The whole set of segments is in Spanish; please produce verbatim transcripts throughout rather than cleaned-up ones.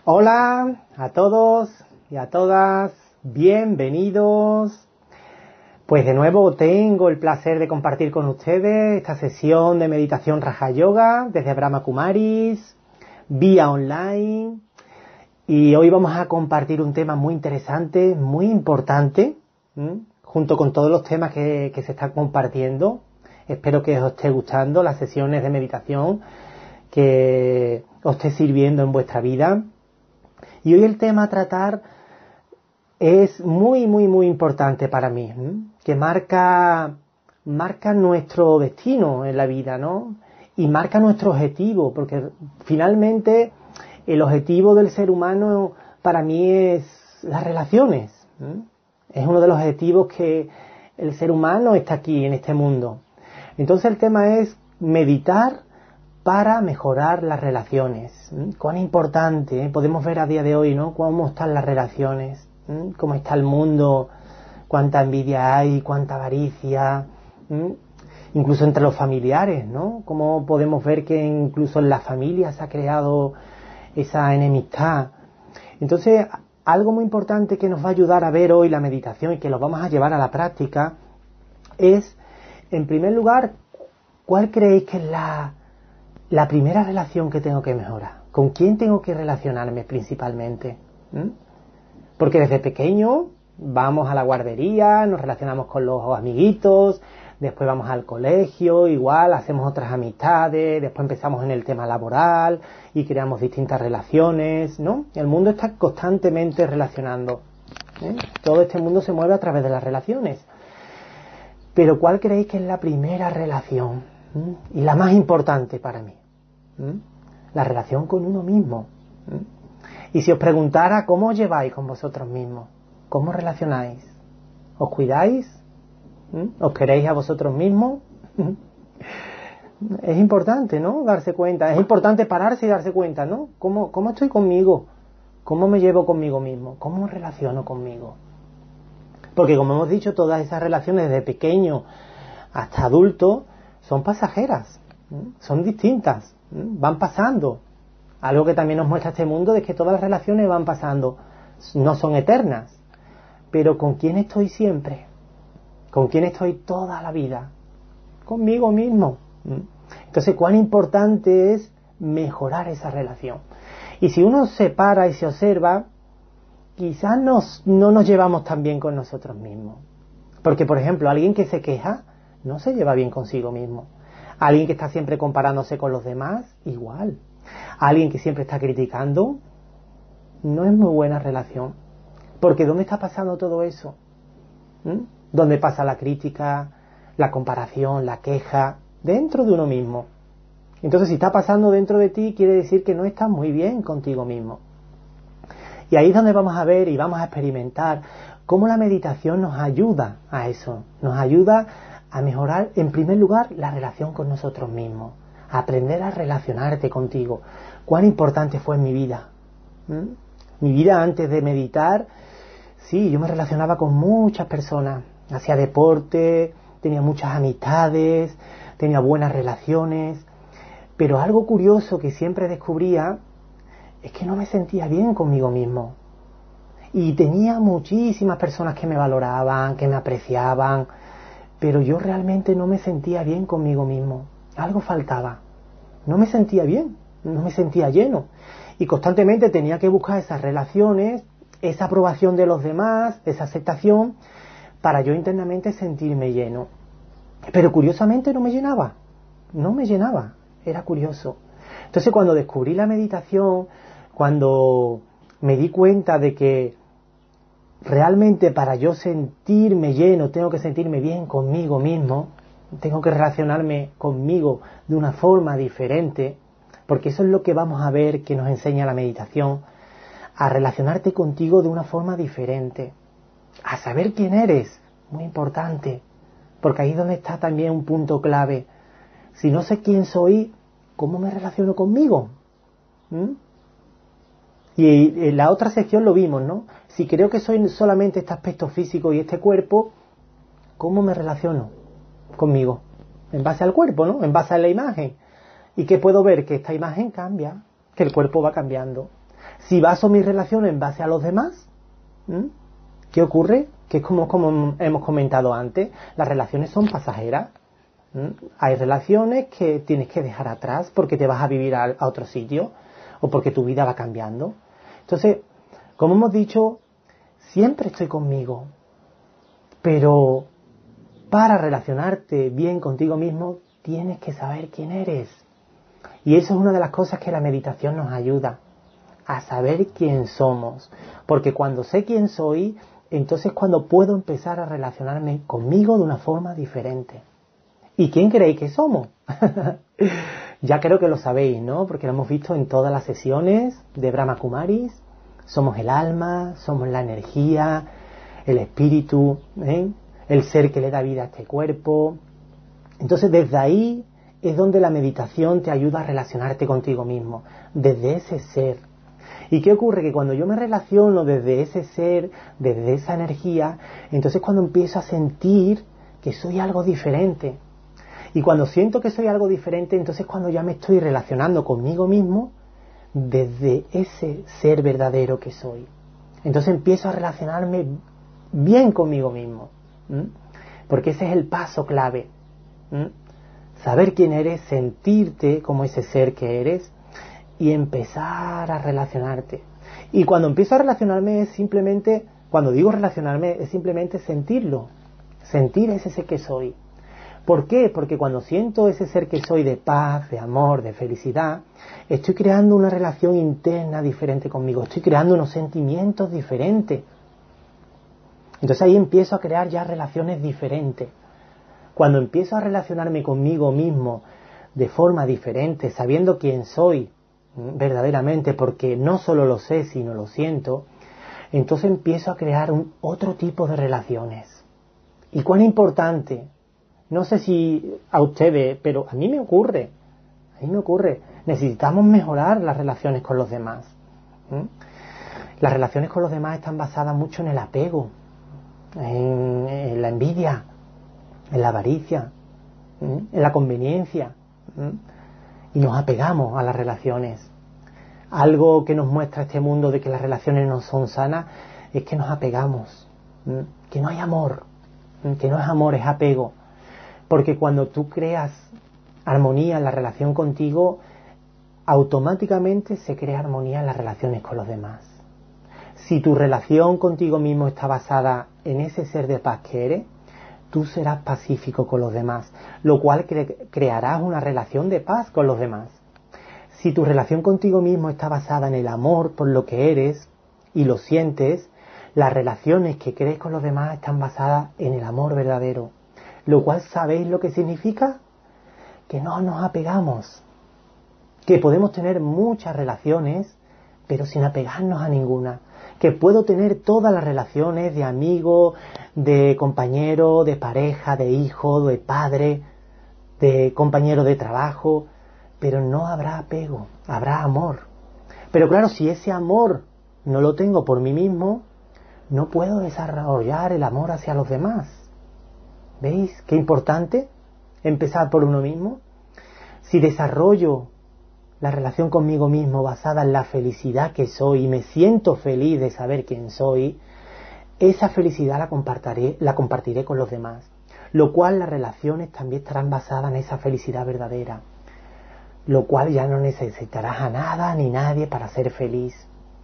Hola a todos y a todas, bienvenidos. Pues de nuevo tengo el placer de compartir con ustedes esta sesión de meditación Raja Yoga desde Brahma Kumaris, vía online. Y hoy vamos a compartir un tema muy interesante, muy importante, ¿m? junto con todos los temas que, que se están compartiendo. Espero que os esté gustando las sesiones de meditación, que os esté sirviendo en vuestra vida. Y hoy el tema a tratar es muy, muy, muy importante para mí, ¿eh? que marca, marca nuestro destino en la vida, ¿no? Y marca nuestro objetivo, porque finalmente el objetivo del ser humano para mí es las relaciones, ¿eh? Es uno de los objetivos que el ser humano está aquí en este mundo. Entonces el tema es meditar para mejorar las relaciones. ¿Mm? Cuán importante, ¿eh? podemos ver a día de hoy, ¿no? Cómo están las relaciones, ¿Mm? cómo está el mundo, cuánta envidia hay, cuánta avaricia, ¿Mm? incluso entre los familiares, ¿no? Cómo podemos ver que incluso en las familias se ha creado esa enemistad. Entonces, algo muy importante que nos va a ayudar a ver hoy la meditación y que lo vamos a llevar a la práctica es, en primer lugar, ¿cuál creéis que es la La primera relación que tengo que mejorar? ¿Con quién tengo que relacionarme principalmente? ¿Mm? Porque desde pequeño vamos a la guardería, nos relacionamos con los amiguitos, después vamos al colegio, igual hacemos otras amistades, después empezamos en el tema laboral y creamos distintas relaciones, ¿no? El mundo está constantemente relacionando, ¿eh? Todo este mundo se mueve a través de las relaciones. Pero ¿cuál creéis que es la primera relación? ¿Mm? Y la más importante para mí. ¿Mm? La relación con uno mismo. ¿Mm? Y si os preguntara cómo os lleváis con vosotros mismos, cómo os relacionáis, ¿os cuidáis? ¿Mm? ¿Os queréis a vosotros mismos? ¿Mm? Es importante, ¿no? Darse cuenta. Es importante pararse y darse cuenta, ¿no? ¿Cómo, cómo estoy conmigo? ¿Cómo me llevo conmigo mismo? ¿Cómo me relaciono conmigo? Porque como hemos dicho, todas esas relaciones desde pequeño hasta adulto son pasajeras, ¿Mm? son distintas. Van pasando. Algo que también nos muestra este mundo es que todas las relaciones van pasando, no son eternas. Pero ¿con quién estoy siempre? ¿Con quién estoy toda la vida? Conmigo mismo. Entonces, cuán importante es mejorar esa relación. Y si uno se para y se observa, quizás nos, no nos llevamos tan bien con nosotros mismos. Porque, por ejemplo, alguien que se queja no se lleva bien consigo mismo. Alguien que está siempre comparándose con los demás, igual. Alguien que siempre está criticando, no es muy buena relación. Porque ¿dónde está pasando todo eso? ¿Mm? ¿Dónde pasa la crítica, la comparación, la queja? Dentro de uno mismo. Entonces, si está pasando dentro de ti, quiere decir que no estás muy bien contigo mismo. Y ahí es donde vamos a ver y vamos a experimentar cómo la meditación nos ayuda a eso. Nos ayuda a mejorar, en primer lugar, la relación con nosotros mismos. A aprender a relacionarte contigo. Cuán importante fue en mi vida. ¿Mm? Mi vida antes de meditar, sí, yo me relacionaba con muchas personas. Hacía deporte, tenía muchas amistades, tenía buenas relaciones. Pero algo curioso que siempre descubría es que no me sentía bien conmigo mismo. Y tenía muchísimas personas que me valoraban, que me apreciaban, pero yo realmente no me sentía bien conmigo mismo. Algo faltaba. No me sentía bien, no me sentía lleno. Y constantemente tenía que buscar esas relaciones, esa aprobación de los demás, esa aceptación, para yo internamente sentirme lleno. Pero curiosamente no me llenaba. No me llenaba. Era curioso. Entonces, cuando descubrí la meditación, cuando me di cuenta de que realmente para yo sentirme lleno tengo que sentirme bien conmigo mismo, tengo que relacionarme conmigo de una forma diferente, porque eso es lo que vamos a ver que nos enseña la meditación, a relacionarte contigo de una forma diferente, a saber quién eres, muy importante, porque ahí es donde está también un punto clave. Si no sé quién soy, ¿cómo me relaciono conmigo? ¿Mm? Y en la otra sección lo vimos, ¿no? Si creo que soy solamente este aspecto físico y este cuerpo, ¿cómo me relaciono conmigo? En base al cuerpo, ¿no? En base a la imagen. ¿Y qué puedo ver? Que esta imagen cambia, que el cuerpo va cambiando. Si baso mis relaciones en base a los demás, ¿m? ¿qué ocurre? Que es como, como hemos comentado antes, las relaciones son pasajeras. ¿m? Hay relaciones que tienes que dejar atrás porque te vas a vivir a, a otro sitio o porque tu vida va cambiando. Entonces, como hemos dicho, siempre estoy conmigo, pero para relacionarte bien contigo mismo tienes que saber quién eres. Y eso es una de las cosas que la meditación nos ayuda, a saber quién somos. Porque cuando sé quién soy, entonces cuando puedo empezar a relacionarme conmigo de una forma diferente. ¿Y quién creéis que somos? Ya creo que lo sabéis, ¿no? Porque lo hemos visto en todas las sesiones de Brahma Kumaris. Somos el alma, somos la energía, el espíritu, ¿eh? El ser que le da vida a este cuerpo. Entonces desde ahí es donde la meditación te ayuda a relacionarte contigo mismo, desde ese ser. ¿Y qué ocurre? Que cuando yo me relaciono desde ese ser, desde esa energía, entonces cuando empiezo a sentir que soy algo diferente. Y cuando siento que soy algo diferente, entonces cuando ya me estoy relacionando conmigo mismo desde ese ser verdadero que soy. Entonces empiezo a relacionarme bien conmigo mismo. ¿m? Porque ese es el paso clave. ¿m? Saber quién eres, sentirte como ese ser que eres y empezar a relacionarte. Y cuando empiezo a relacionarme es simplemente, cuando digo relacionarme, es simplemente sentirlo. Sentir ese ser que soy. ¿Por qué? Porque cuando siento ese ser que soy de paz, de amor, de felicidad, estoy creando una relación interna diferente conmigo, estoy creando unos sentimientos diferentes. Entonces ahí empiezo a crear ya relaciones diferentes. Cuando empiezo a relacionarme conmigo mismo de forma diferente, sabiendo quién soy verdaderamente, porque no solo lo sé, sino lo siento, entonces empiezo a crear un otro tipo de relaciones. ¿Y cuán importante? No sé si a ustedes, pero a mí me ocurre, a mí me ocurre. Necesitamos mejorar las relaciones con los demás. ¿Mm? Las relaciones con los demás están basadas mucho en el apego, en, en la envidia, en la avaricia, ¿Mm? en la conveniencia. ¿Mm? Y nos apegamos a las relaciones. Algo que nos muestra este mundo de que las relaciones no son sanas es que nos apegamos, ¿Mm? que no hay amor, ¿Mm? que no es amor, es apego. Porque cuando tú creas armonía en la relación contigo, automáticamente se crea armonía en las relaciones con los demás. Si tu relación contigo mismo está basada en ese ser de paz que eres, tú serás pacífico con los demás, lo cual cre- crearás una relación de paz con los demás. Si tu relación contigo mismo está basada en el amor por lo que eres y lo sientes, las relaciones que crees con los demás están basadas en el amor verdadero. Lo cual, ¿sabéis lo que significa? Que no nos apegamos. Que podemos tener muchas relaciones, pero sin apegarnos a ninguna. Que puedo tener todas las relaciones de amigo, de compañero, de pareja, de hijo, de padre, de compañero de trabajo, pero no habrá apego, habrá amor. Pero claro, si ese amor no lo tengo por mí mismo, no puedo desarrollar el amor hacia los demás. ¿Veis qué importante empezar por uno mismo? Si desarrollo la relación conmigo mismo basada en la felicidad que soy y me siento feliz de saber quién soy, esa felicidad la compartiré, la compartiré con los demás. Lo cual las relaciones también estarán basadas en esa felicidad verdadera. Lo cual ya no necesitarás a nada ni nadie para ser feliz.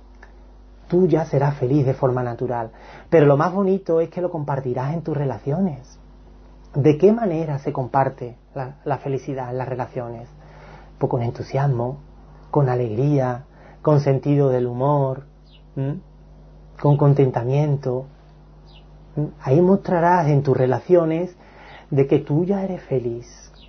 Tú ya serás feliz de forma natural. Pero lo más bonito es que lo compartirás en tus relaciones. ¿De qué manera se comparte la, la felicidad en las relaciones? Pues con entusiasmo, con alegría, con sentido del humor, ¿m? con contentamiento. ¿m? Ahí mostrarás en tus relaciones de que tú ya eres feliz.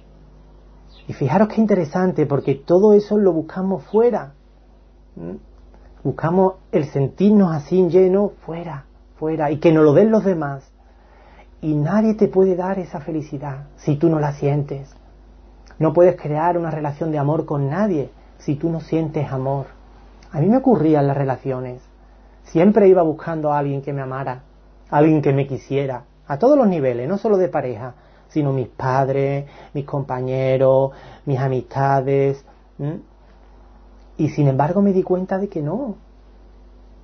Y fijaros qué interesante, porque todo eso lo buscamos fuera. ¿m? Buscamos el sentirnos así lleno fuera, fuera, y que nos lo den los demás. Y nadie te puede dar esa felicidad si tú no la sientes. No puedes crear una relación de amor con nadie si tú no sientes amor. A mí me ocurría en las relaciones. Siempre iba buscando a alguien que me amara, a alguien que me quisiera, a todos los niveles, no solo de pareja, sino mis padres, mis compañeros, mis amistades. ¿m? Y sin embargo me di cuenta de que no,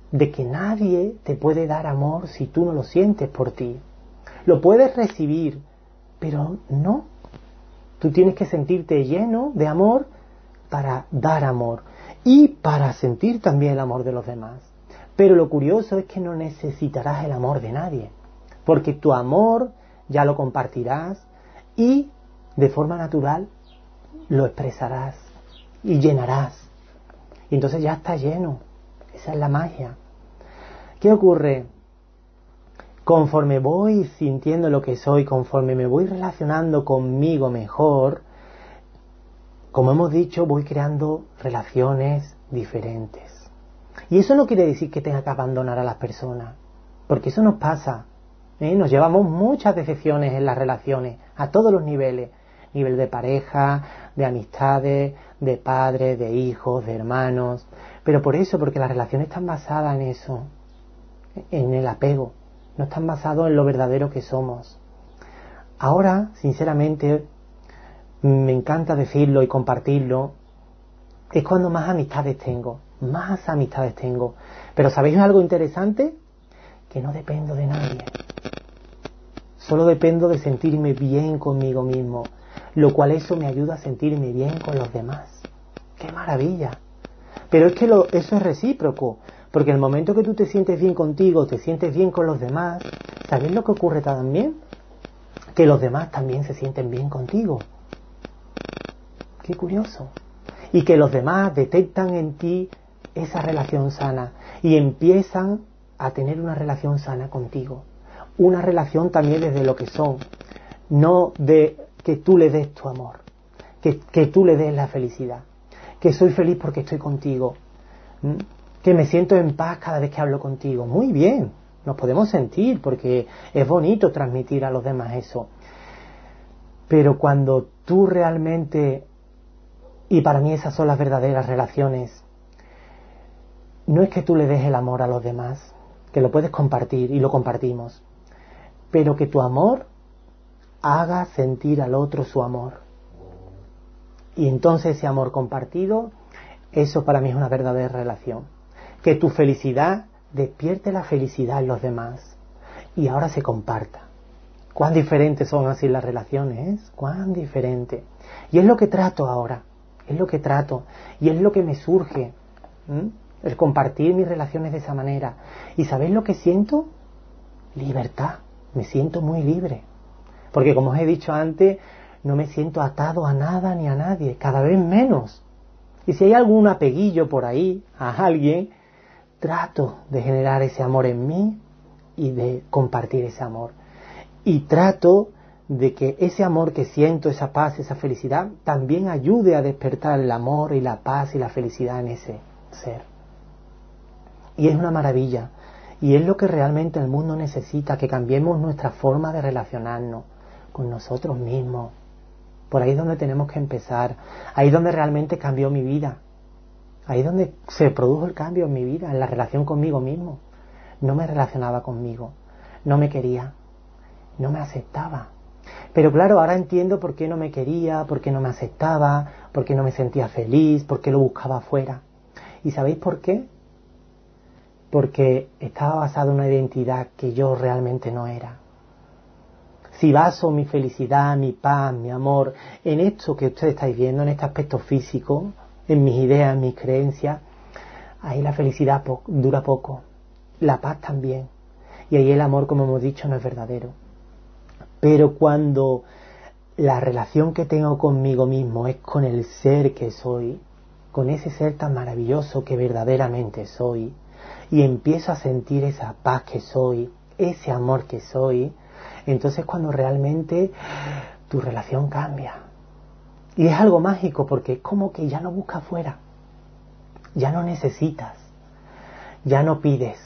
de que nadie te puede dar amor si tú no lo sientes por ti. Lo puedes recibir, pero no. Tú tienes que sentirte lleno de amor para dar amor y para sentir también el amor de los demás. Pero lo curioso es que no necesitarás el amor de nadie, porque tu amor ya lo compartirás y de forma natural lo expresarás y llenarás. Y entonces ya está lleno. Esa es la magia. ¿Qué ocurre? Conforme voy sintiendo lo que soy, conforme me voy relacionando conmigo mejor, como hemos dicho, voy creando relaciones diferentes. Y eso no quiere decir que tenga que abandonar a las personas, porque eso nos pasa, ¿eh? Nos llevamos muchas decepciones en las relaciones, a todos los niveles, nivel de pareja, de amistades, de padres, de hijos, de hermanos, pero por eso, porque las relaciones están basadas en eso, en el apego, no están basados en lo verdadero que somos. Ahora, sinceramente, me encanta decirlo y compartirlo, es cuando más amistades tengo, más amistades tengo. Pero ¿sabéis algo interesante? Que no dependo de nadie. Solo dependo de sentirme bien conmigo mismo, lo cual eso me ayuda a sentirme bien con los demás. ¡Qué maravilla! Pero es que lo, eso es recíproco, porque el momento que tú te sientes bien contigo, te sientes bien con los demás, ¿sabéis lo que ocurre también? Que los demás también se sienten bien contigo. ¡Qué curioso! Y que los demás detectan en ti esa relación sana y empiezan a tener una relación sana contigo. Una relación también desde lo que son, no de que tú le des tu amor, que, que tú le des la felicidad, que soy feliz porque estoy contigo, ¿m? Que me siento en paz cada vez que hablo contigo. Muy bien, nos podemos sentir porque es bonito transmitir a los demás eso. Pero cuando tú realmente, y para mí esas son las verdaderas relaciones, no es que tú le des el amor a los demás, que lo puedes compartir y lo compartimos, pero que tu amor haga sentir al otro su amor. Y entonces ese amor compartido, eso para mí es una verdadera relación. Que tu felicidad despierte la felicidad en los demás y ahora se comparta. Cuán diferentes son así las relaciones, ¿eh? Cuán diferente. Y es lo que trato ahora, es lo que trato y es lo que me surge, ¿m? El compartir mis relaciones de esa manera. ¿Y sabéis lo que siento? Libertad. Me siento muy libre. Porque como os he dicho antes, no me siento atado a nada ni a nadie, cada vez menos. Y si hay algún apeguillo por ahí a alguien, trato de generar ese amor en mí y de compartir ese amor. Y trato de que ese amor que siento, esa paz, esa felicidad, también ayude a despertar el amor y la paz y la felicidad en ese ser. Y es una maravilla. Y es lo que realmente el mundo necesita, que cambiemos nuestra forma de relacionarnos con nosotros mismos. Por ahí es donde tenemos que empezar. Ahí es donde realmente cambió mi vida. Ahí es donde se produjo el cambio en mi vida, en la relación conmigo mismo. No me relacionaba conmigo, no me quería, no me aceptaba. Pero claro, ahora entiendo por qué no me quería, por qué no me aceptaba, por qué no me sentía feliz, por qué lo buscaba afuera. ¿Y sabéis por qué? Porque estaba basado en una identidad que yo realmente no era. Si baso mi felicidad, mi paz, mi amor en esto que ustedes estáis viendo, en este aspecto físico, en mis ideas, en mis creencias, ahí la felicidad po- dura poco, la paz también, y ahí el amor, como hemos dicho, no es verdadero. Pero cuando la relación que tengo conmigo mismo es con el ser que soy, con ese ser tan maravilloso que verdaderamente soy, y empiezo a sentir esa paz que soy, ese amor que soy, entonces cuando realmente tu relación cambia. Y es algo mágico porque es como que ya no buscas afuera, ya no necesitas, ya no pides.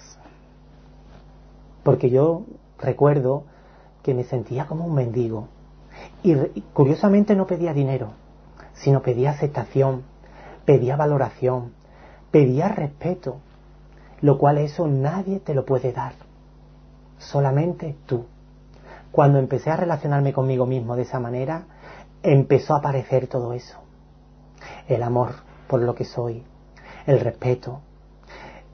Porque yo recuerdo que me sentía como un mendigo y curiosamente no pedía dinero, sino pedía aceptación, pedía valoración, pedía respeto, lo cual eso nadie te lo puede dar, solamente tú. Cuando empecé a relacionarme conmigo mismo de esa manera, empezó a aparecer todo eso. El amor por lo que soy, el respeto,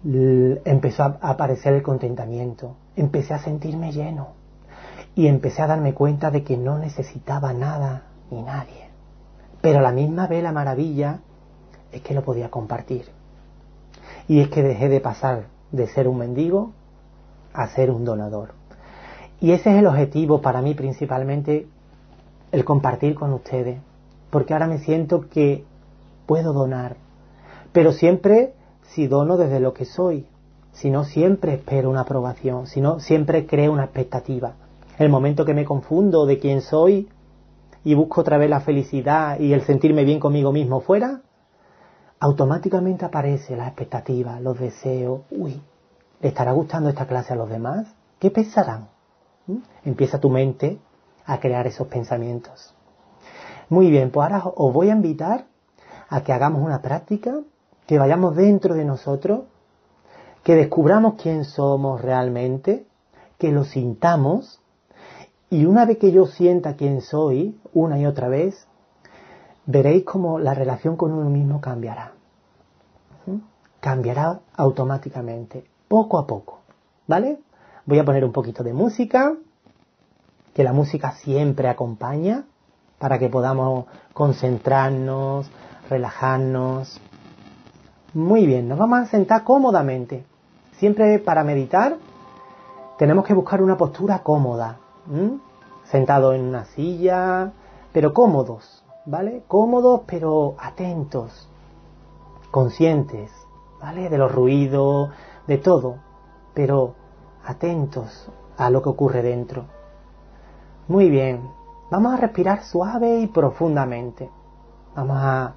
empezó a aparecer el contentamiento, empecé a sentirme lleno y empecé a darme cuenta de que no necesitaba nada ni nadie, pero a la misma vez la maravilla es que lo podía compartir, y es que dejé de pasar de ser un mendigo a ser un donador, y ese es el objetivo para mí principalmente, el compartir con ustedes, porque ahora me siento que puedo donar, pero siempre si dono desde lo que soy, si no siempre espero una aprobación, si no siempre creo una expectativa. El momento que me confundo de quién soy y busco otra vez la felicidad y el sentirme bien conmigo mismo fuera, automáticamente aparece la expectativa, los deseos. Uy, ¿le estará gustando esta clase a los demás? ¿Qué pensarán? ¿Mm? Empieza tu mente a crear esos pensamientos. Muy bien, pues ahora os voy a invitar a que hagamos una práctica, que vayamos dentro de nosotros, que descubramos quién somos realmente, que lo sintamos, y una vez que yo sienta quién soy, una y otra vez, veréis cómo la relación con uno mismo cambiará. ¿Mm? Cambiará automáticamente, poco a poco, ¿vale? Voy a poner un poquito de música, que la música siempre acompaña, para que podamos concentrarnos, relajarnos. Muy bien, nos vamos a sentar cómodamente. Siempre para meditar tenemos que buscar una postura cómoda. ¿Mm? Sentado en una silla, pero cómodos, ¿vale? Cómodos pero atentos, conscientes, ¿vale? De los ruidos, de todo, pero atentos a lo que ocurre dentro. Muy bien, vamos a respirar suave y profundamente. Vamos a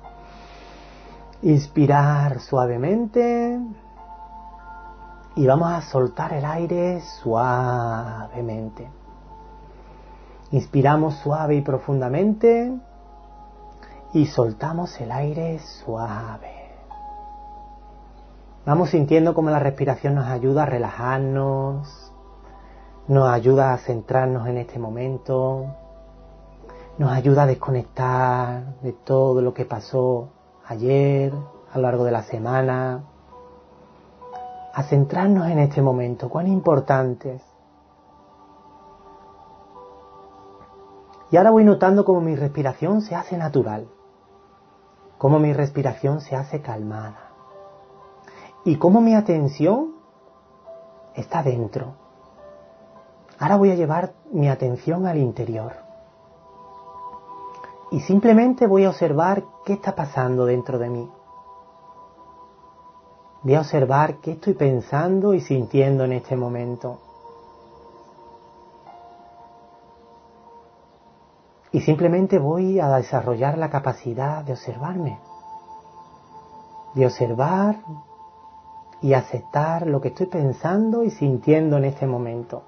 inspirar suavemente y vamos a soltar el aire suavemente. Inspiramos suave y profundamente y soltamos el aire suave. Vamos sintiendo cómo la respiración nos ayuda a relajarnos, nos ayuda a centrarnos en este momento, nos ayuda a desconectar de todo lo que pasó ayer, a lo largo de la semana, a centrarnos en este momento, cuán importante es. Y ahora voy notando cómo mi respiración se hace natural, cómo mi respiración se hace calmada, y cómo mi atención está dentro. Ahora voy a llevar mi atención al interior, y simplemente voy a observar qué está pasando dentro de mí. Voy a observar qué estoy pensando y sintiendo en este momento. Y simplemente voy a desarrollar la capacidad de observarme. De observar y aceptar lo que estoy pensando y sintiendo en este momento.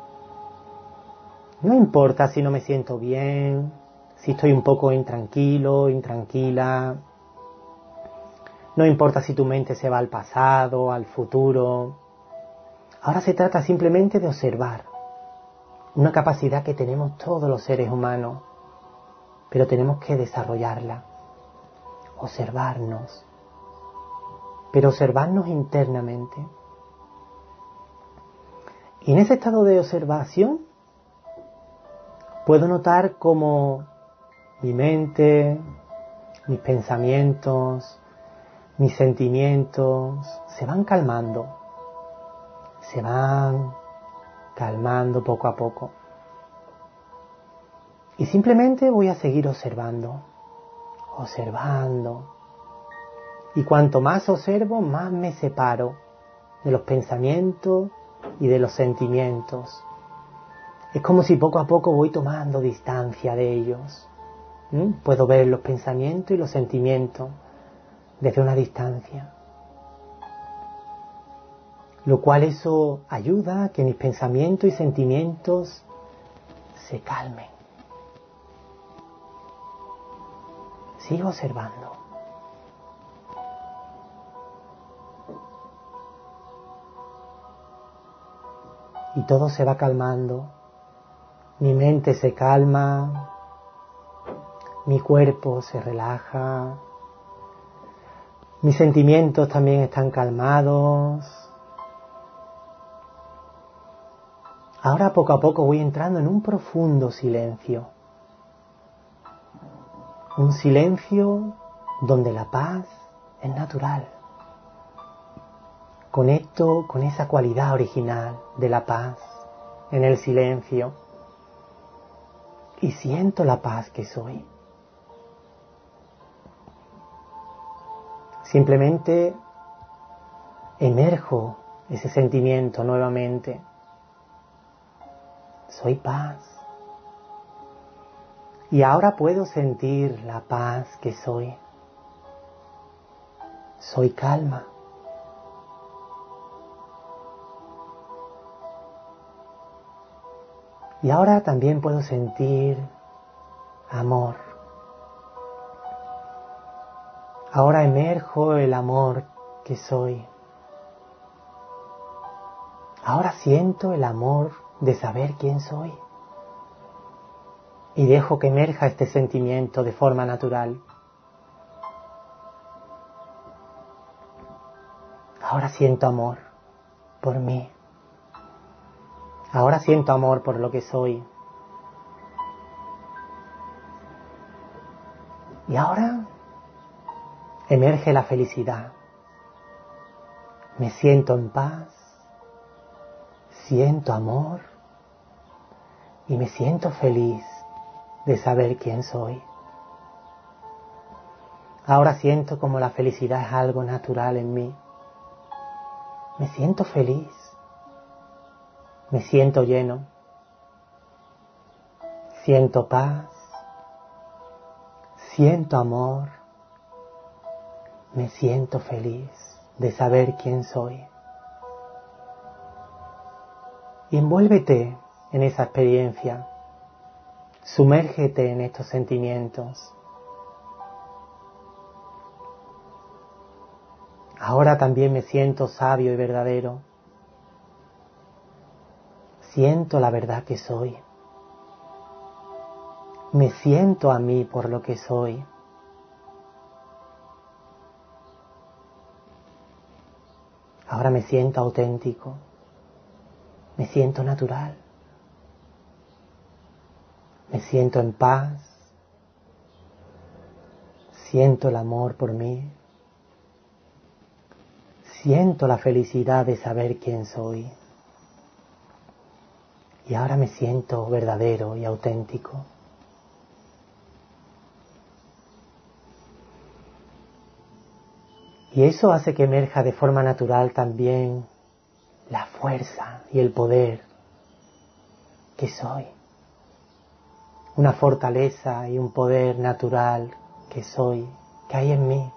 No importa si no me siento bien, si estoy un poco intranquilo, intranquila. No importa si tu mente se va al pasado, al futuro. Ahora se trata simplemente de observar. Una capacidad que tenemos todos los seres humanos, pero tenemos que desarrollarla. Observarnos. Pero observarnos internamente. Y en ese estado de observación puedo notar cómo mi mente, mis pensamientos, mis sentimientos se van calmando, se van calmando poco a poco. Y simplemente voy a seguir observando, observando. Y cuanto más observo, más me separo de los pensamientos y de los sentimientos. Es como si poco a poco voy tomando distancia de ellos. ¿Mm? Puedo ver los pensamientos y los sentimientos desde una distancia. Lo cual eso ayuda a que mis pensamientos y sentimientos se calmen. Sigo observando. Y todo se va calmando. Mi mente se calma. Mi cuerpo se relaja. Mis sentimientos también están calmados. Ahora poco a poco voy entrando en un profundo silencio. Un silencio donde la paz es natural. Conecto con esa cualidad original de la paz en el silencio y siento la paz que soy. Simplemente emerjo ese sentimiento nuevamente. Soy paz. Y ahora puedo sentir la paz que soy. Soy calma. Y ahora también puedo sentir amor. Ahora emerjo el amor que soy. Ahora siento el amor de saber quién soy. Y dejo que emerja este sentimiento de forma natural. Ahora siento amor por mí. Ahora siento amor por lo que soy. Y ahora emerge la felicidad. Me siento en paz, siento amor y me siento feliz de saber quién soy. Ahora siento como la felicidad es algo natural en mí. Me siento feliz, me siento lleno, siento paz, siento amor, me siento feliz de saber quién soy. Y envuélvete en esa experiencia, sumérgete en estos sentimientos. Ahora también me siento sabio y verdadero. Siento la verdad que soy. Me siento a mí por lo que soy. Ahora me siento auténtico. Me siento natural. Me siento en paz. Siento el amor por mí. Siento la felicidad de saber quién soy. Y ahora me siento verdadero y auténtico. Y eso hace que emerja de forma natural también la fuerza y el poder que soy. Una fortaleza y un poder natural que soy, que hay en mí.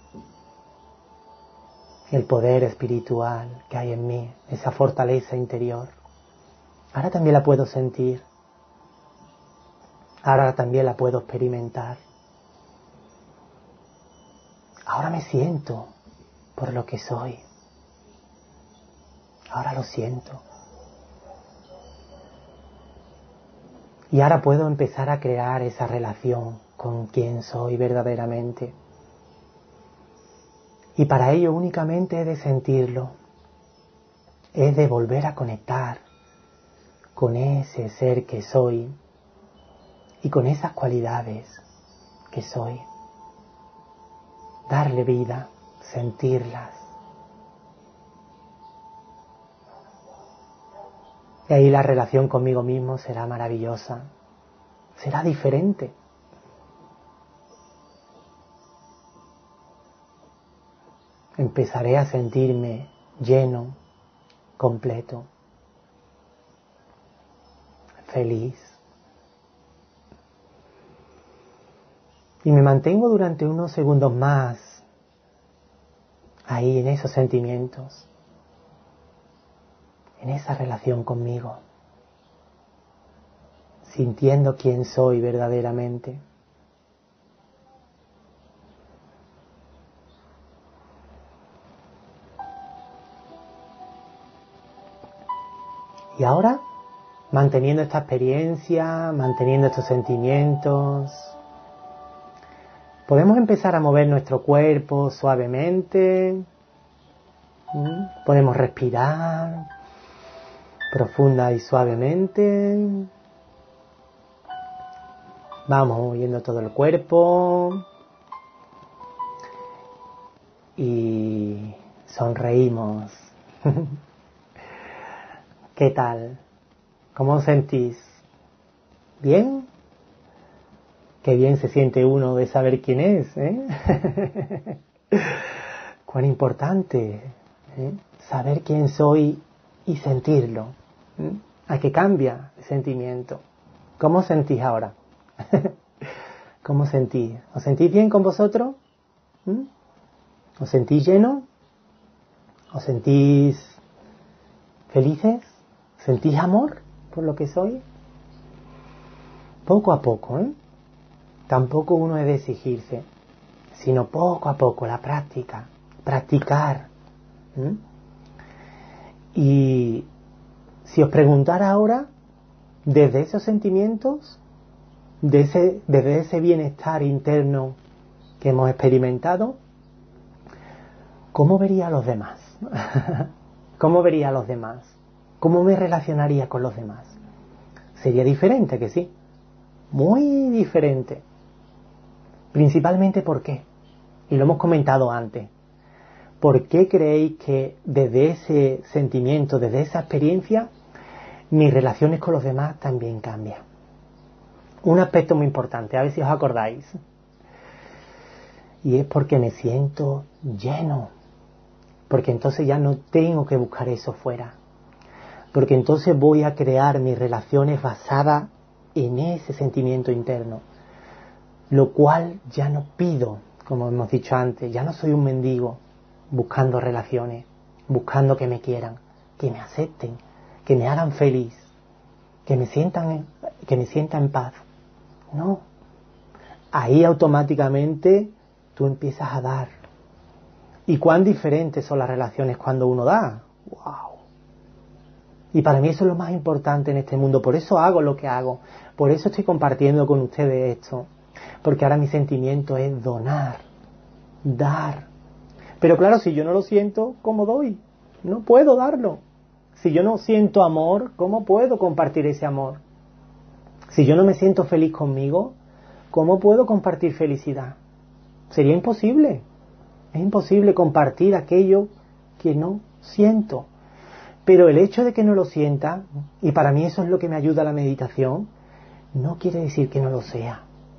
El poder espiritual que hay en mí, esa fortaleza interior. Ahora también la puedo sentir. Ahora también la puedo experimentar. Ahora me siento por lo que soy. Ahora lo siento. Y ahora puedo empezar a crear esa relación con quien soy verdaderamente. Y para ello únicamente he de sentirlo. He de volver a conectar con ese ser que soy y con esas cualidades que soy. Darle vida, sentirlas. Y ahí la relación conmigo mismo será maravillosa, será diferente. Empezaré a sentirme lleno, completo, feliz. Y me mantengo durante unos segundos más ahí en esos sentimientos, en esa relación conmigo, sintiendo quién soy verdaderamente. Y ahora, manteniendo esta experiencia, manteniendo estos sentimientos, Podemos empezar a mover nuestro cuerpo suavemente. Podemos respirar profunda y suavemente. Vamos moviendo todo el cuerpo. Y sonreímos. ¿Qué tal? ¿Cómo os sentís? ¿Bien? Qué bien se siente uno de saber quién es, ¿eh? Cuán importante, ¿eh? Saber quién soy y sentirlo. ¿eh? ¿A qué cambia el sentimiento? ¿Cómo os sentís ahora? ¿Cómo sentís? ¿Os sentís bien con vosotros? ¿Mm? ¿Os sentís lleno? ¿Os sentís felices? ¿Sentís amor por lo que soy? Poco a poco, ¿eh? Tampoco uno es de exigirse, sino poco a poco, la práctica, practicar. ¿eh? Y si os preguntara ahora, desde esos sentimientos, de ese, desde ese bienestar interno que hemos experimentado, ¿cómo vería a los demás? ¿Cómo vería a los demás? ¿Cómo me relacionaría con los demás? Sería diferente, que sí. Muy diferente. Principalmente, ¿por qué? Y lo hemos comentado antes. ¿Por qué creéis que desde ese sentimiento, desde esa experiencia, mis relaciones con los demás también cambian? Un aspecto muy importante, a ver si os acordáis. Y es porque me siento lleno. Porque entonces ya no tengo que buscar eso fuera. Porque entonces voy a crear mis relaciones basadas en ese sentimiento interno. Lo cual ya no pido, como hemos dicho antes, ya no soy un mendigo buscando relaciones, buscando que me quieran, que me acepten, que me hagan feliz, que me sientan, que me sienta en paz. No. Ahí automáticamente tú empiezas a dar. ¿Y cuán diferentes son las relaciones cuando uno da? ¡Wow! Y para mí eso es lo más importante en este mundo. Por eso hago lo que hago. Por eso estoy compartiendo con ustedes esto. Porque ahora mi sentimiento es donar, dar. Pero claro, si yo no lo siento, ¿cómo doy? No puedo darlo. Si yo no siento amor, ¿cómo puedo compartir ese amor? Si yo no me siento feliz conmigo, ¿cómo puedo compartir felicidad? Sería imposible. Es imposible compartir aquello que no siento. Pero el hecho de que no lo sienta, y para mí eso es lo que me ayuda a la meditación, no quiere decir que no lo sea.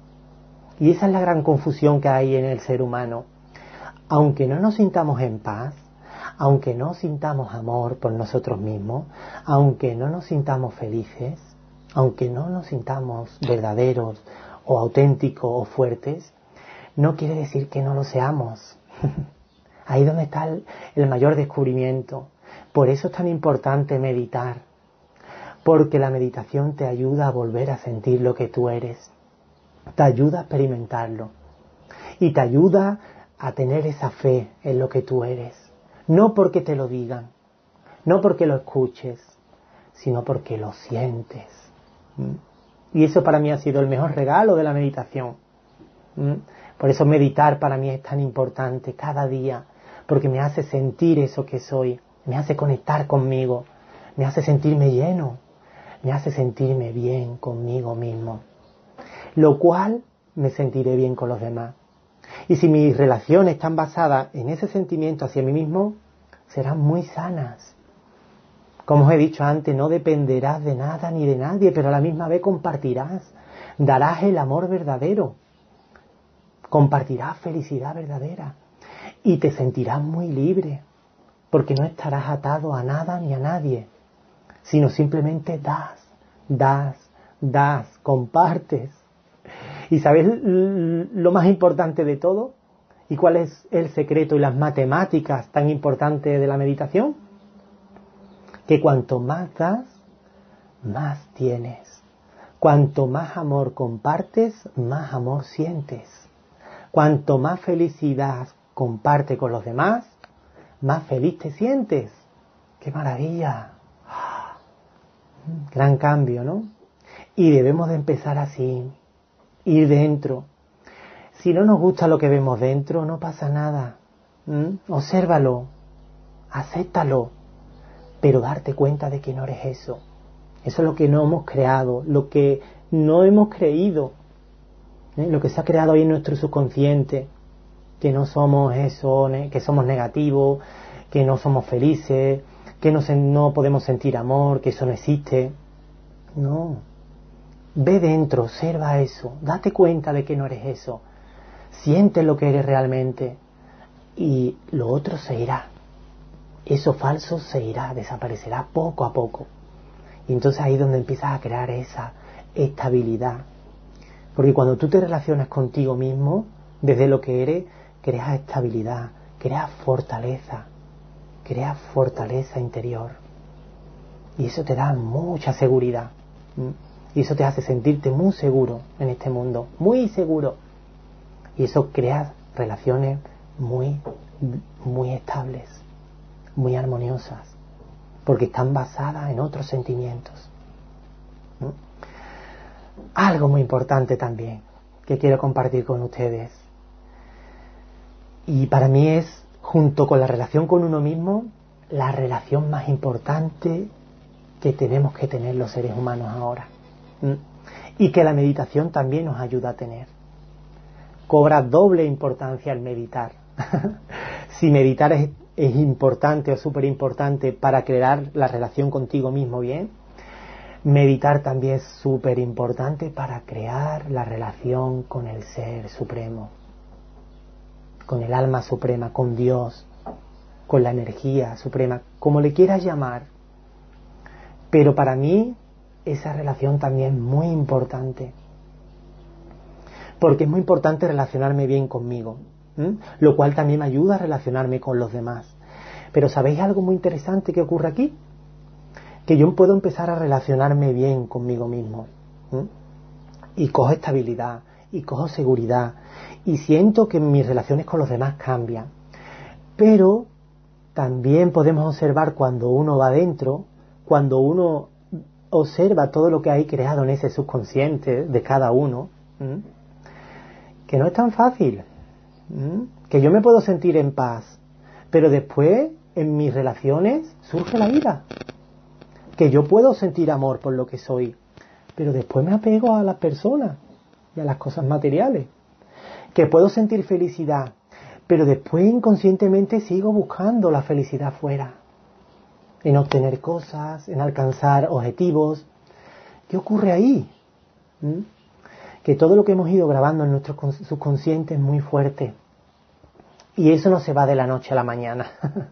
Y esa es la gran confusión que hay en el ser humano. Aunque no nos sintamos en paz, aunque no sintamos amor por nosotros mismos, aunque no nos sintamos felices, aunque no nos sintamos verdaderos o auténticos o fuertes, no quiere decir que no lo seamos. Ahí es donde está el, el mayor descubrimiento. Por eso es tan importante meditar. Porque la meditación te ayuda a volver a sentir lo que tú eres. Te ayuda a experimentarlo. Y te ayuda a tener esa fe en lo que tú eres. No porque te lo digan, no porque lo escuches, sino porque lo sientes. ¿Mm? Y eso para mí ha sido el mejor regalo de la meditación. ¿Mm? Por eso meditar para mí es tan importante cada día, porque me hace sentir eso que soy, me hace conectar conmigo, me hace sentirme lleno, me hace sentirme bien conmigo mismo, lo cual me sentiré bien con los demás. Y si mis relaciones están basadas en ese sentimiento hacia mí mismo, serán muy sanas. Como os he dicho antes, no dependerás de nada ni de nadie, pero a la misma vez compartirás, darás el amor verdadero. Compartirás felicidad verdadera y te sentirás muy libre, porque no estarás atado a nada ni a nadie, sino simplemente das, das, das, compartes. ¿Y sabes lo más importante de todo? ¿Y cuál es el secreto y las matemáticas tan importantes de la meditación? Que cuanto más das, más tienes. Cuanto más amor compartes, más amor sientes. Cuanto más felicidad comparte con los demás, más feliz te sientes. ¡Qué maravilla! Gran cambio, ¿no? Y debemos de empezar así, ir dentro, Si no nos gusta lo que vemos dentro, no pasa nada. ¿Mm? Obsérvalo, acéptalo, pero darte cuenta de que no eres eso. Eso es lo que no hemos creado, lo que no hemos creído, ¿eh? Lo que se ha creado ahí en nuestro subconsciente, que no somos eso, que somos negativos, que no somos felices, que no, se, no podemos sentir amor, que eso no existe. No. Ve dentro, observa eso, date cuenta de que no eres eso. Siente lo que eres realmente y lo otro se irá. Eso falso se irá, desaparecerá poco a poco. Y entonces ahí es donde empiezas a crear esa estabilidad. Porque cuando tú te relacionas contigo mismo, desde lo que eres, creas estabilidad, creas fortaleza, creas fortaleza interior. Y eso te da mucha seguridad. Y eso te hace sentirte muy seguro en este mundo, muy seguro. Y eso crea relaciones muy, muy estables, muy armoniosas, porque están basadas en otros sentimientos. ¿Mm? Algo muy importante también que quiero compartir con ustedes, y para mí es, junto con la relación con uno mismo, la relación más importante que tenemos que tener los seres humanos ahora. ¿Mm? Y que la meditación también nos ayuda a tener. Cobra doble importancia el meditar. Si meditar es, es importante o súper importante para crear la relación contigo mismo bien, meditar también es súper importante para crear la relación con el Ser Supremo, con el alma suprema, con Dios, con la energía suprema, como le quieras llamar. Pero para mí esa relación también es muy importante, porque es muy importante relacionarme bien conmigo, ¿m? Lo cual también me ayuda a relacionarme con los demás. Pero ¿sabéis algo muy interesante que ocurre aquí? Que yo puedo empezar a relacionarme bien conmigo mismo, ¿m? Y cojo estabilidad, y cojo seguridad, y siento que mis relaciones con los demás cambian. Pero también podemos observar cuando uno va adentro, cuando uno observa todo lo que hay creado en ese subconsciente de cada uno, ¿m? Que no es tan fácil, ¿m? Que yo me puedo sentir en paz, pero después en mis relaciones surge la ira, que yo puedo sentir amor por lo que soy, pero después me apego a las personas y a las cosas materiales, que puedo sentir felicidad, pero después inconscientemente sigo buscando la felicidad fuera, en obtener cosas, en alcanzar objetivos. ¿Qué ocurre ahí? ¿Mm? Que todo lo que hemos ido grabando en nuestro subconsciente es muy fuerte. Y eso no se va de la noche a la mañana.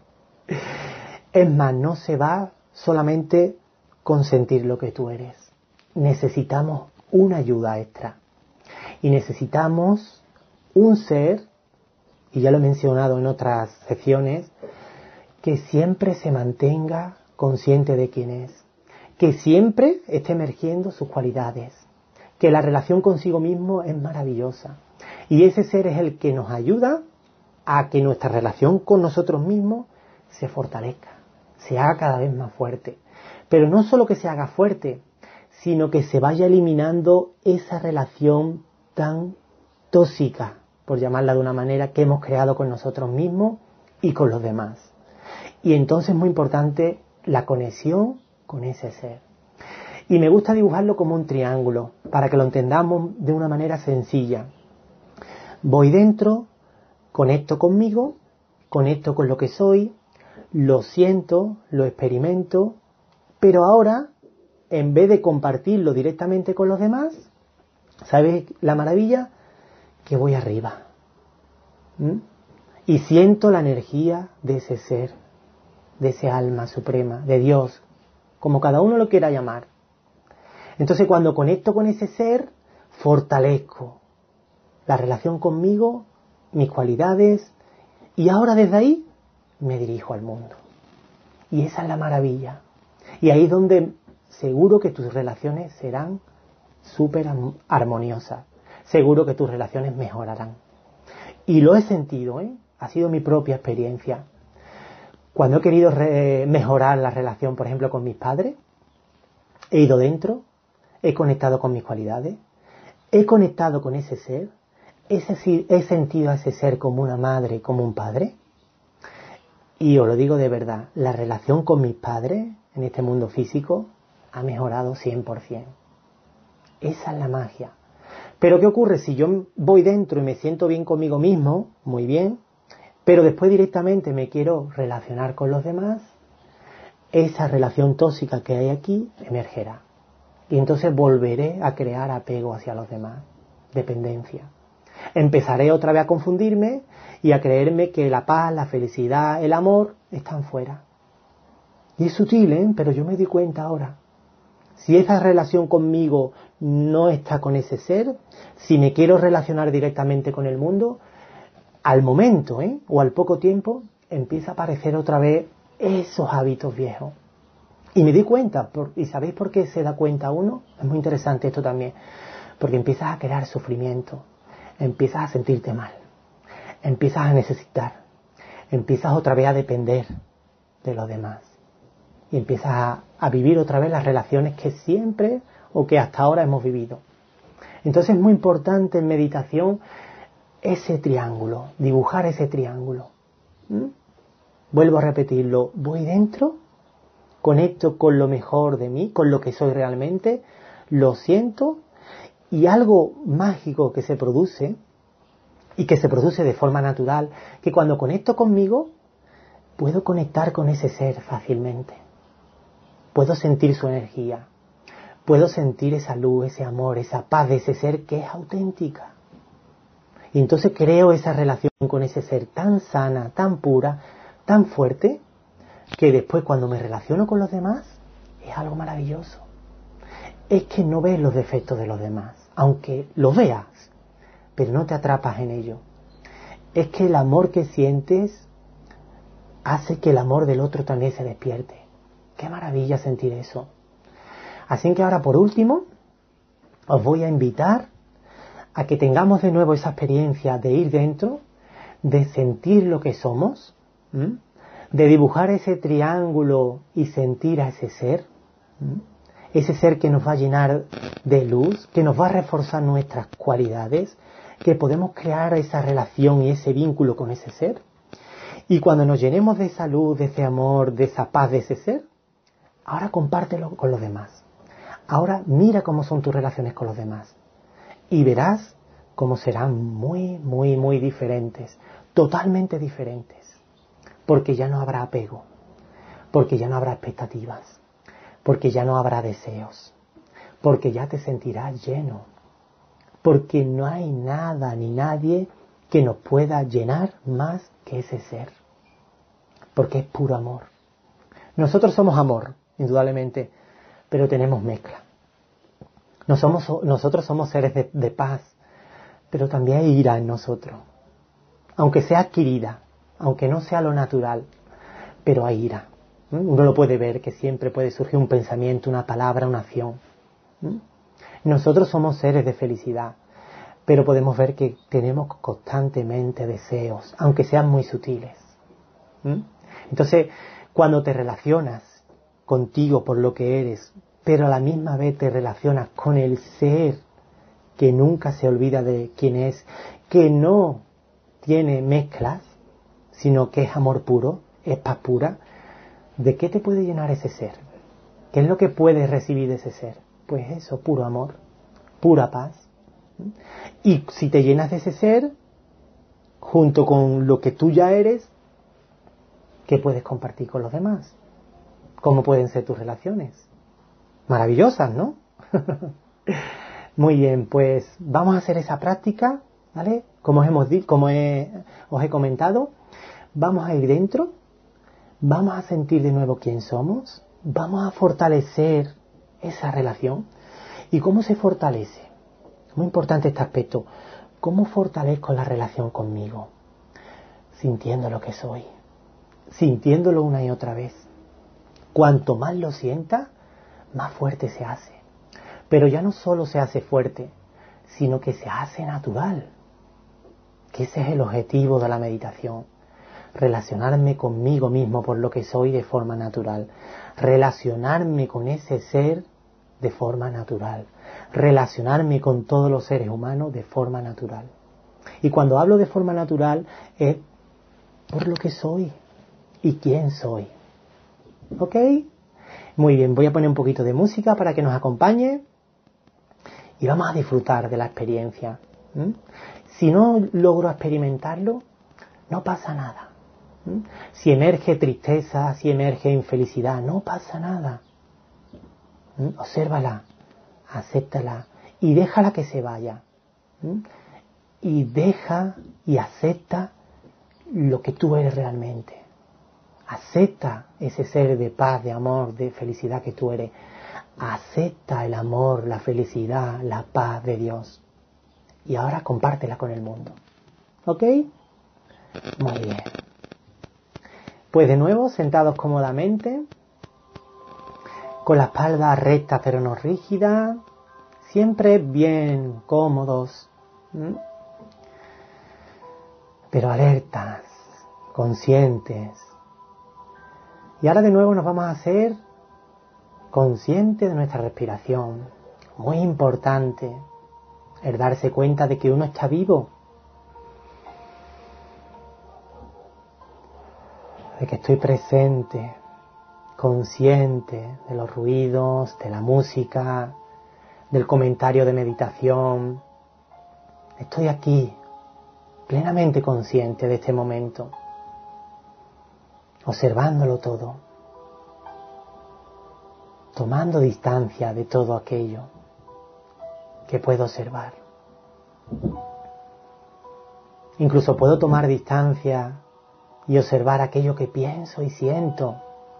Es más, no se va solamente con sentir lo que tú eres. Necesitamos una ayuda extra. Y necesitamos un ser, y ya lo he mencionado en otras secciones, que siempre se mantenga consciente de quién es. Que siempre esté emergiendo sus cualidades. Que la relación consigo mismo es maravillosa. Y ese ser es el que nos ayuda a que nuestra relación con nosotros mismos se fortalezca, se haga cada vez más fuerte. Pero no solo que se haga fuerte, sino que se vaya eliminando esa relación tan tóxica, por llamarla de una manera, que hemos creado con nosotros mismos y con los demás. Y entonces es muy importante la conexión con ese ser. Y me gusta dibujarlo como un triángulo, para que lo entendamos de una manera sencilla. Voy dentro, conecto conmigo, conecto con lo que soy, lo siento, lo experimento, pero ahora, en vez de compartirlo directamente con los demás, ¿sabes la maravilla? Que voy arriba. ¿Mm? Y siento la energía de ese ser, de ese alma suprema, de Dios, como cada uno lo quiera llamar. Entonces cuando conecto con ese ser, fortalezco la relación conmigo, mis cualidades, y ahora desde ahí me dirijo al mundo. Y esa es la maravilla. Y ahí es donde seguro que tus relaciones serán súper armoniosas. Seguro que tus relaciones mejorarán. Y lo he sentido, ¿eh? Ha sido mi propia experiencia. Cuando he querido re- mejorar la relación, por ejemplo, con mis padres, he ido dentro, he conectado con mis cualidades, he conectado con ese ser, ¿Es decir, he sentido a ese ser como una madre, como un padre? Y os lo digo de verdad, la relación con mis padres en este mundo físico ha mejorado cien por ciento. Esa es la magia. Pero ¿qué ocurre? Si yo voy dentro y me siento bien conmigo mismo, muy bien, pero después directamente me quiero relacionar con los demás, esa relación tóxica que hay aquí emergerá. Y entonces volveré a crear apego hacia los demás, dependencia. Empezaré otra vez a confundirme y a creerme que la paz, la felicidad, el amor están fuera. Y es sutil, ¿eh? Pero yo me di cuenta ahora. Si esa relación conmigo no está con ese ser, si me quiero relacionar directamente con el mundo, al momento, ¿eh? o al poco tiempo, empieza a aparecer otra vez esos hábitos viejos. Y me di cuenta, por, ¿y sabéis por qué se da cuenta uno? Es muy interesante esto también, porque empiezas a crear sufrimiento, empiezas a sentirte mal, empiezas a necesitar, empiezas otra vez a depender de los demás. Y empiezas a, a vivir otra vez las relaciones que siempre o que hasta ahora hemos vivido. Entonces es muy importante en meditación ese triángulo, dibujar ese triángulo. ¿Mm? Vuelvo a repetirlo, voy dentro, conecto con lo mejor de mí, con lo que soy realmente, lo siento, y algo mágico que se produce, y que se produce de forma natural, que cuando conecto conmigo, puedo conectar con ese ser fácilmente. Puedo sentir su energía, puedo sentir esa luz, ese amor, esa paz de ese ser que es auténtica. Y entonces creo esa relación con ese ser tan sana, tan pura, tan fuerte, que después cuando me relaciono con los demás, es algo maravilloso. Es que no ves los defectos de los demás, aunque los veas, pero no te atrapas en ello. Es que el amor que sientes hace que el amor del otro también se despierte. ¡Qué maravilla sentir eso! Así que ahora, por último, os voy a invitar a que tengamos de nuevo esa experiencia de ir dentro, de sentir lo que somos, ¿m? de dibujar ese triángulo y sentir a ese ser, ¿m? ese ser que nos va a llenar de luz, que nos va a reforzar nuestras cualidades, que podemos crear esa relación y ese vínculo con ese ser. Y cuando nos llenemos de esa luz, de ese amor, de esa paz de ese ser, ahora compártelo con los demás. Ahora mira cómo son tus relaciones con los demás. Y verás cómo serán muy, muy, muy diferentes. Totalmente diferentes. Porque ya no habrá apego. Porque ya no habrá expectativas. Porque ya no habrá deseos. Porque ya te sentirás lleno. Porque no hay nada ni nadie que nos pueda llenar más que ese ser. Porque es puro amor. Nosotros somos amor, indudablemente, pero tenemos mezcla. No somos, nosotros somos seres de, de paz, pero también hay ira en nosotros. Aunque sea adquirida, aunque no sea lo natural, pero hay ira. ¿Mm? Uno lo puede ver, que siempre puede surgir un pensamiento, una palabra, una acción. ¿Mm? Nosotros somos seres de felicidad, pero podemos ver que tenemos constantemente deseos, aunque sean muy sutiles. ¿Mm? Entonces, cuando te relacionas contigo por lo que eres, pero a la misma vez te relacionas con el ser que nunca se olvida de quién es, que no tiene mezclas, sino que es amor puro, es paz pura, ¿de qué te puede llenar ese ser? ¿Qué es lo que puedes recibir de ese ser? Pues eso, puro amor, pura paz. Y si te llenas de ese ser, junto con lo que tú ya eres, ¿qué puedes compartir con los demás? ¿Cómo pueden ser tus relaciones? Maravillosas, ¿no? Muy bien, pues vamos a hacer esa práctica, ¿vale? Como os, hemos dicho, como he, os he comentado, vamos a ir dentro, vamos a sentir de nuevo quién somos, vamos a fortalecer esa relación. ¿Y cómo se fortalece? Muy importante este aspecto. ¿Cómo fortalezco la relación conmigo? Sintiendo lo que soy, sintiéndolo una y otra vez. Cuanto más lo sienta, más fuerte se hace. Pero ya no solo se hace fuerte, sino que se hace natural. Que ese es el objetivo de la meditación. Relacionarme conmigo mismo por lo que soy de forma natural. Relacionarme con ese ser de forma natural. Relacionarme con todos los seres humanos de forma natural. Y cuando hablo de forma natural es por lo que soy y quién soy. ¿Ok? Muy bien, voy a poner un poquito de música para que nos acompañe y vamos a disfrutar de la experiencia. ¿Mm? Si no logro experimentarlo, no pasa nada. ¿Mm? Si emerge tristeza, si emerge infelicidad, no pasa nada. ¿Mm? Obsérvala, acéptala y déjala que se vaya. ¿Mm? Y deja y acepta lo que tú eres realmente. Acepta ese ser de paz, de amor, de felicidad que tú eres. Acepta el amor, la felicidad, la paz de Dios. Y ahora compártela con el mundo. ¿Ok? Muy bien. Pues de nuevo, sentados cómodamente, con la espalda recta pero no rígida, siempre bien cómodos, ¿m? pero alertas, conscientes. Y ahora de nuevo nos vamos a hacer conscientes de nuestra respiración. Muy importante el darse cuenta de que uno está vivo, de que estoy presente, consciente de los ruidos, de la música, del comentario de meditación. Estoy aquí, plenamente consciente de este momento, observándolo todo, tomando distancia de todo aquello que puedo observar. Incluso puedo tomar distancia y observar aquello que pienso y siento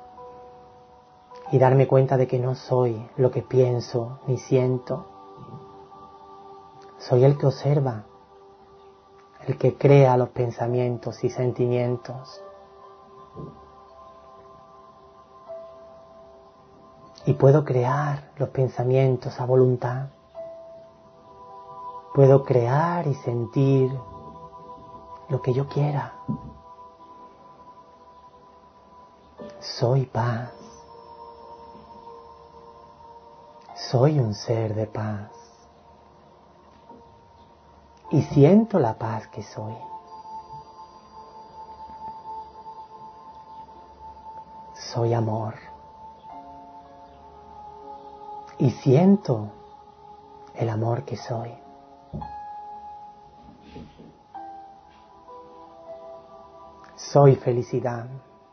y darme cuenta de que no soy lo que pienso ni siento. Soy el que observa, el que crea los pensamientos y sentimientos. Y puedo crear los pensamientos a voluntad. Puedo crear y sentir lo que yo quiera. Soy paz. Soy un ser de paz. Y siento la paz que soy. Soy amor. Y siento el amor que soy. Soy felicidad.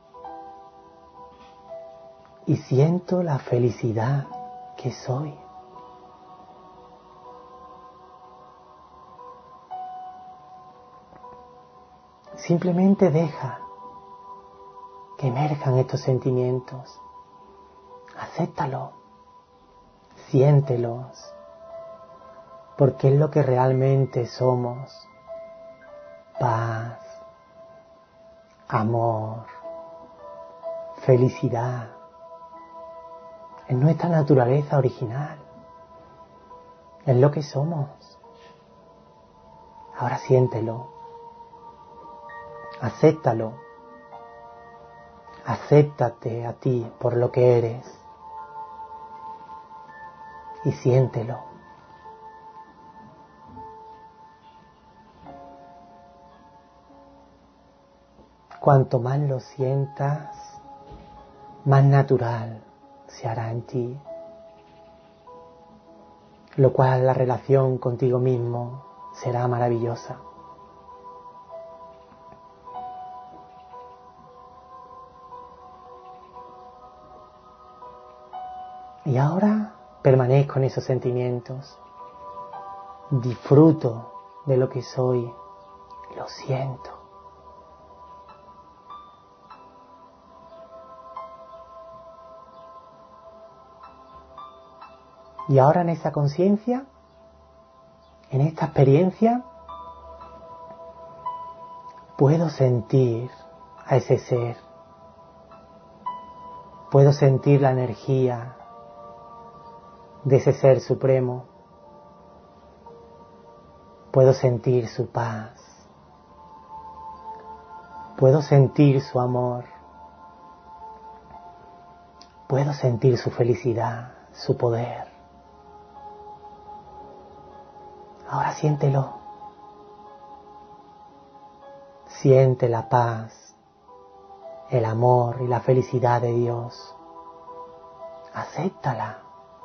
Y siento la felicidad que soy. Simplemente deja que emerjan estos sentimientos. Acéptalo. Siéntelos. Porque es lo que realmente somos. Paz. Amor. Felicidad. Es nuestra naturaleza original. Es lo que somos. Ahora siéntelo. Acéptalo. Acéptate a ti por lo que eres. Y siéntelo. Cuanto más lo sientas, más natural se hará en ti. Lo cual la relación contigo mismo será maravillosa. Y ahora permanezco en esos sentimientos. Disfruto de lo que soy. Lo siento. Y ahora en esa conciencia, en esta experiencia, puedo sentir a ese ser. Puedo sentir la energía de ese ser supremo. Puedo sentir su paz. Puedo sentir su amor. Puedo sentir su felicidad, su poder. Ahora siéntelo. Siente la paz, el amor y la felicidad de Dios. Acéptala.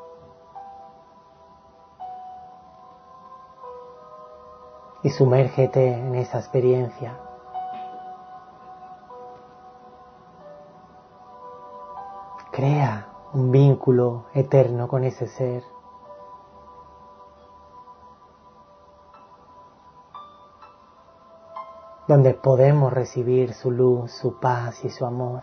Y sumérgete en esa experiencia. Crea un vínculo eterno con ese ser. Donde podemos recibir su luz, su paz y su amor.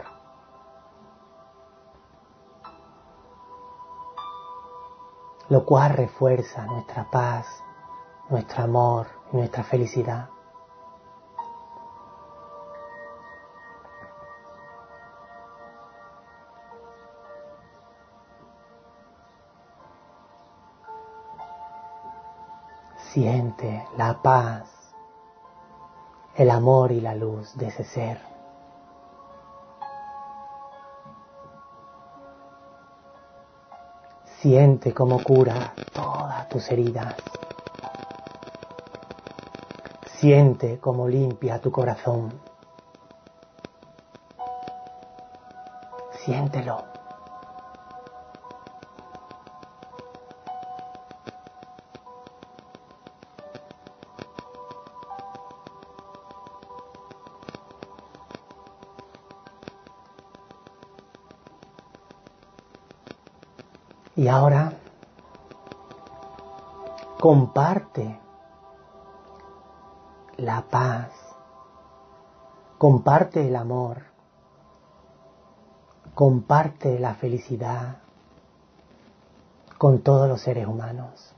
Lo cual refuerza nuestra paz, nuestro amor y nuestra felicidad. Siente la paz, el amor y la luz de ese ser. Siente cómo cura todas tus heridas. Siente cómo limpia tu corazón. Siéntelo. Y ahora, comparte la paz, comparte el amor, comparte la felicidad con todos los seres humanos.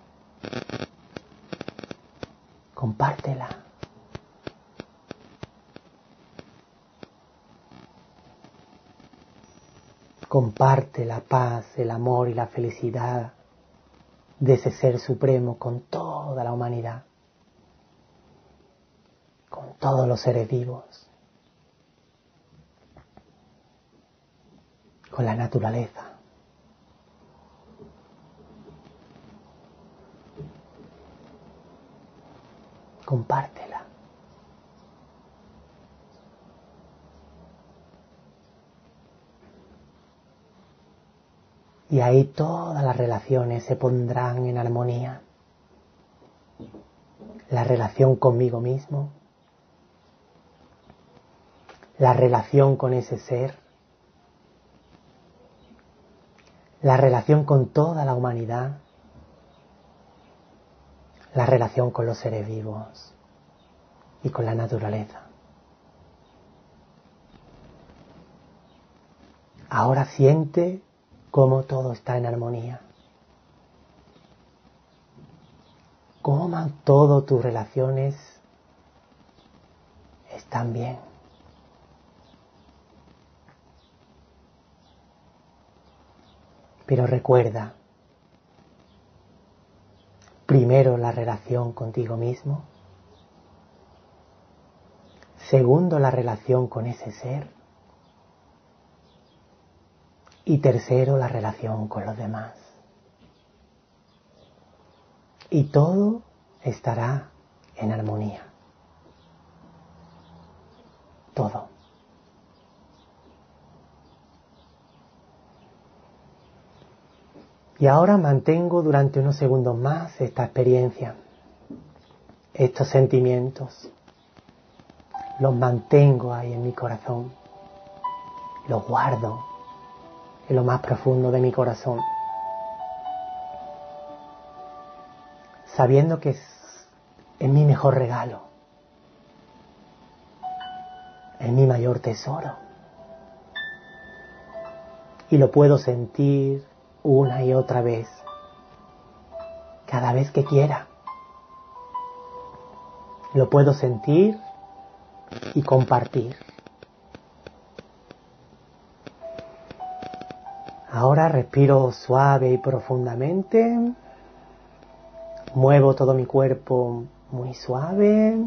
Compártela. Comparte la paz, el amor y la felicidad de ese ser supremo con toda la humanidad, con todos los seres vivos, con la naturaleza. Compártela. Y ahí todas las relaciones se pondrán en armonía. La relación conmigo mismo, la relación con ese ser, la relación con toda la humanidad, la relación con los seres vivos y con la naturaleza. Ahora siente cómo todo está en armonía. Cómo todas tus relaciones están bien. Pero recuerda, primero la relación contigo mismo, segundo la relación con ese ser y tercero la relación con los demás. Y todo estará en armonía. Todo. Y ahora mantengo durante unos segundos más esta experiencia, estos sentimientos. Los mantengo ahí en mi corazón. Los guardo en lo más profundo de mi corazón. Sabiendo que es, es mi mejor regalo. Es mi mayor tesoro. Y lo puedo sentir una y otra vez. Cada vez que quiera. Lo puedo sentir y compartir. Ahora respiro suave y profundamente. Muevo todo mi cuerpo muy suave.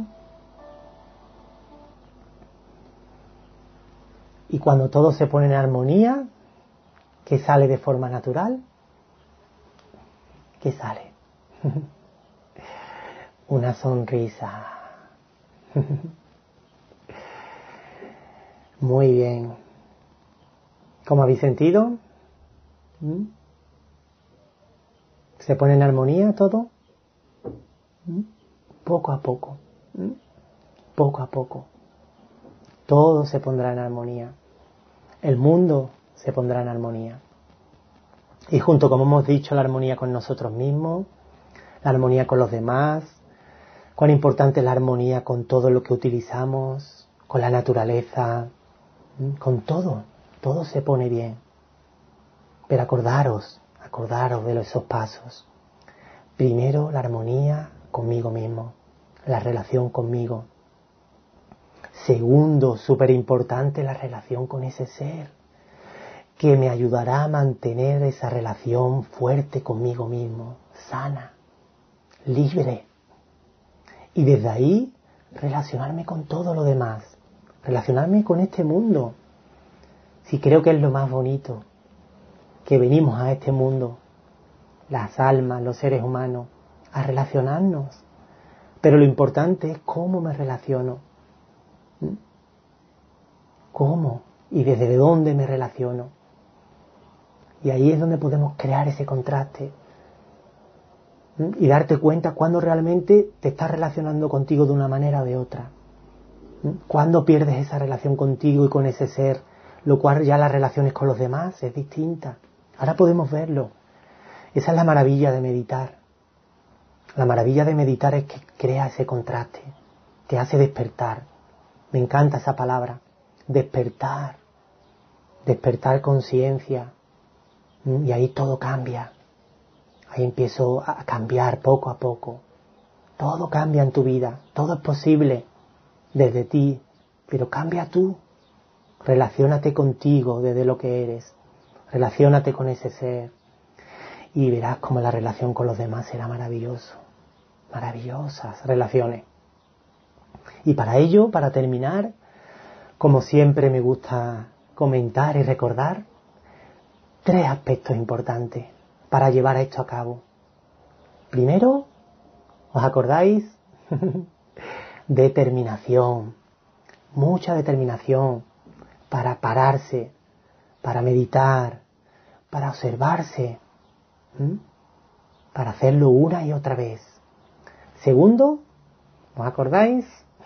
Y cuando todo se pone en armonía, ¿qué sale de forma natural? ¿Qué sale? Una sonrisa. Muy bien. ¿Cómo habéis sentido? ¿Mm? ¿Se pone en armonía todo? ¿Mm? Poco a poco. ¿Mm? Poco a poco. Todo se pondrá en armonía. El mundo se pondrá en armonía. Y junto, como hemos dicho, la armonía con nosotros mismos, la armonía con los demás, cuán importante es la armonía con todo lo que utilizamos, con la naturaleza, con todo. Todo se pone bien. Pero acordaros, acordaros de esos pasos. Primero, la armonía conmigo mismo, la relación conmigo. Segundo, súper importante, la relación con ese ser, que me ayudará a mantener esa relación fuerte conmigo mismo, sana, libre. Y desde ahí, relacionarme con todo lo demás, relacionarme con este mundo. Si creo que es lo más bonito, que venimos a este mundo, las almas, los seres humanos, a relacionarnos. Pero lo importante es cómo me relaciono. ¿Mm? ¿Cómo? ¿Y desde dónde me relaciono? Y ahí es donde podemos crear ese contraste. ¿Mm? Y darte cuenta cuando realmente te estás relacionando contigo de una manera o de otra. ¿Mm? Cuando pierdes esa relación contigo y con ese ser, lo cual ya las relaciones con los demás es distinta. Ahora podemos verlo. Esa es la maravilla de meditar. La maravilla de meditar es que crea ese contraste, te hace despertar. Me encanta esa palabra, despertar, despertar conciencia. Y ahí todo cambia. Ahí empiezo a cambiar poco a poco. Todo cambia en tu vida, todo es posible desde ti, pero cambia tú. Relaciónate contigo desde lo que eres, relaciónate con ese ser. Y verás cómo la relación con los demás será maravilloso. Maravillosas relaciones. Y para ello, para terminar, como siempre me gusta comentar y recordar, tres aspectos importantes para llevar esto a cabo. Primero, ¿os acordáis? Determinación. Mucha determinación para pararse, para meditar, para observarse. ¿Mm? Para hacerlo una y otra vez. Segundo, ¿os acordáis?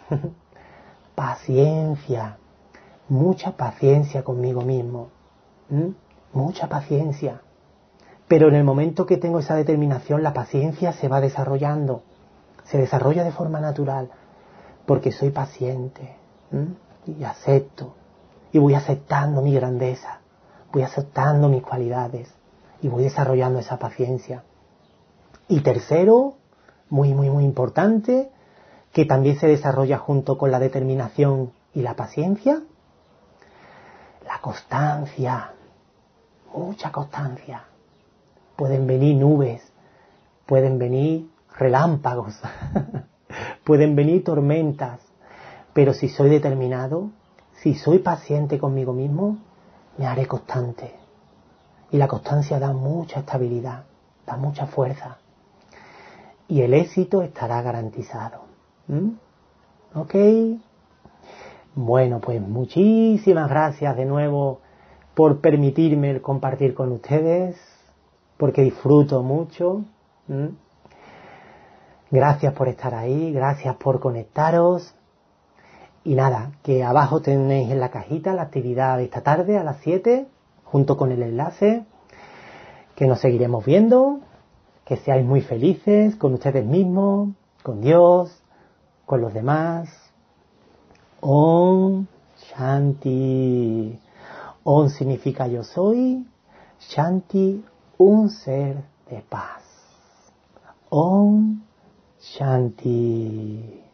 Paciencia. Mucha paciencia conmigo mismo. ¿Mm? Mucha paciencia. Pero en el momento que tengo esa determinación, la paciencia se va desarrollando. Se desarrolla de forma natural. Porque soy paciente. ¿Mm? Y acepto. Y voy aceptando mi grandeza. Voy aceptando mis cualidades. Y voy desarrollando esa paciencia. Y tercero, muy, muy, muy importante, que también se desarrolla junto con la determinación y la paciencia, la constancia. Mucha constancia. Pueden venir nubes, pueden venir relámpagos, pueden venir tormentas, pero si soy determinado, si soy paciente conmigo mismo, me haré constante. Y la constancia da mucha estabilidad, da mucha fuerza. Y el éxito estará garantizado. ¿Mm? ¿Ok? Bueno, pues muchísimas gracias de nuevo por permitirme el compartir con ustedes, porque disfruto mucho. ¿Mm? Gracias por estar ahí, gracias por conectaros. Y nada, que abajo tenéis en la cajita la actividad de esta tarde a las siete, junto con el enlace, que nos seguiremos viendo. Que seáis muy felices con ustedes mismos, con Dios, con los demás. Om Shanti. Om significa yo soy. Shanti, un ser de paz. Om Shanti.